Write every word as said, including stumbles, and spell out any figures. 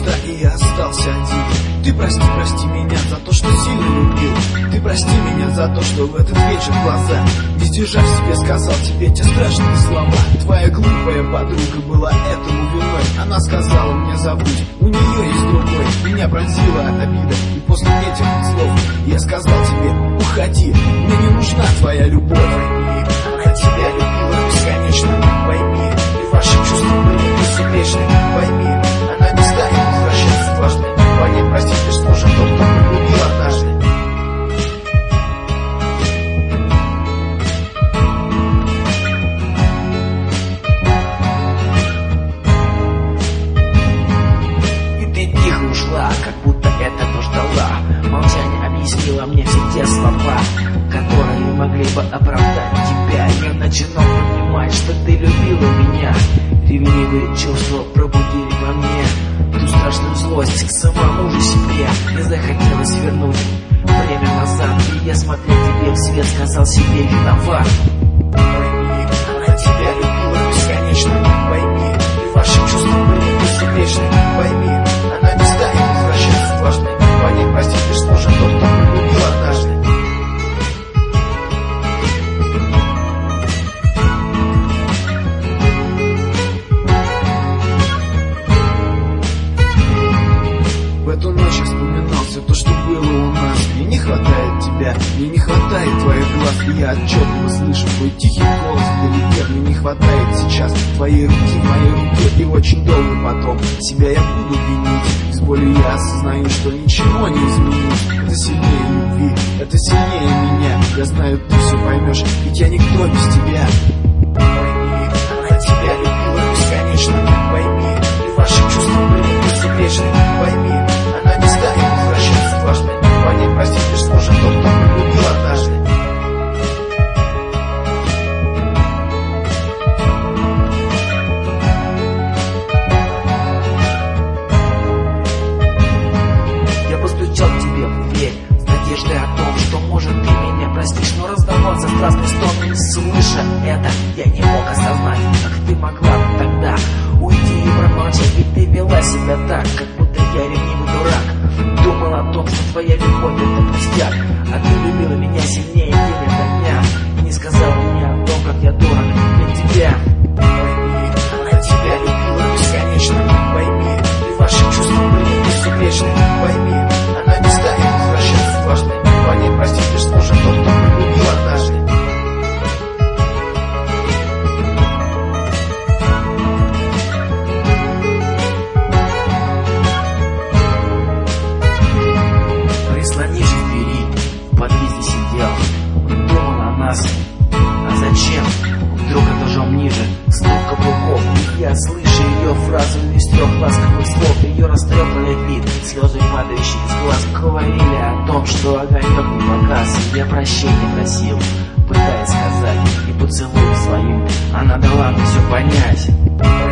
звезда, и я остался один. Ты прости, прости меня за то, что сильно любил. Ты прости меня за то, что в этот вечер глаза не сдержав себе, сказал тебе те страшные слова. Твоя глупая подруга была этому виной. Она сказала мне забудь, у нее есть другой. Меня пронзила обида, и после этих слов я сказал тебе уходи. Мне не нужна твоя любовь. Она тебя любила бесконечно, пойми. И ваши чувства были безупречны, пойми. Она не станет возвращаться дважды. Поверь, простить лишь сможет тот, кто полюбил однажды. Как будто этого ждала. Молчание объяснило мне все те слова, которые могли бы оправдать тебя. Я начинал понимать, что ты любила меня. Ревнивые чувства пробудили во мне ту страшную злость к самому же себе. Мне захотелось вернуть время назад, и я, смотря тебе вслед, сказал себе виноват. Пойми, она тебя любила бесконечно, пойми. И ваши чувства были безупречны, пойми. Она не станет возвращаться дважды. Поверь, простить лишь сможет тот, кто полюбил однажды. В эту ночь я вспоминал все то, что было у нас. Мне не хватает тебя, мне не хватает твоих глаз. И я отчетливо слышу твой тихий голос вдалеке. Мне не хватает сейчас твоей руки в моей руке. И очень долго потом себя я буду винить. С болью я осознаю, что ничего не изменить. Это сильнее любви, это сильнее меня. Я знаю, ты все поймешь, ведь я никто без тебя. Пойми, она тебя любила бесконечно, пойми. И ваши чувства были безупречны, пойми. Она не станет возвращаться дважды. Поверь, простить лишь сможет тот, кто полюбил однажды. Я постучал к тебе в дверь с надеждой о том, что может ты меня простишь. Но раздавался страстный стон, и слыша это, я не мог осознать, как ты могла тогда уйти и промолчать. Ведь ты вела себя так, как будто я ревнивый дурак. Думал о том, что твоя любовь это пустяк, а ты любила меня сильнее день ото дня. И не сказала мне о том, как я дорог для тебя. Пойми, она тебя любила бесконечно, пойми. И ваши чувства были безупречны, пойми. Она не станет возвращаться дважды. Поверь, простить лишь сможет тот, кто полюбил однажды. Прислонившись к двери, в подъезде сидел, думал о нас. А зачем? Вдруг этажом ниже стук каблуков, и я слышу ее фразу из трех ласковых слов. Ее растрепанный вид, слезы, падающие из глаз, говорили о том, что огонек не погас. Я прощения просил, пытаясь сказать, и поцелуем своим она дала мне все понять.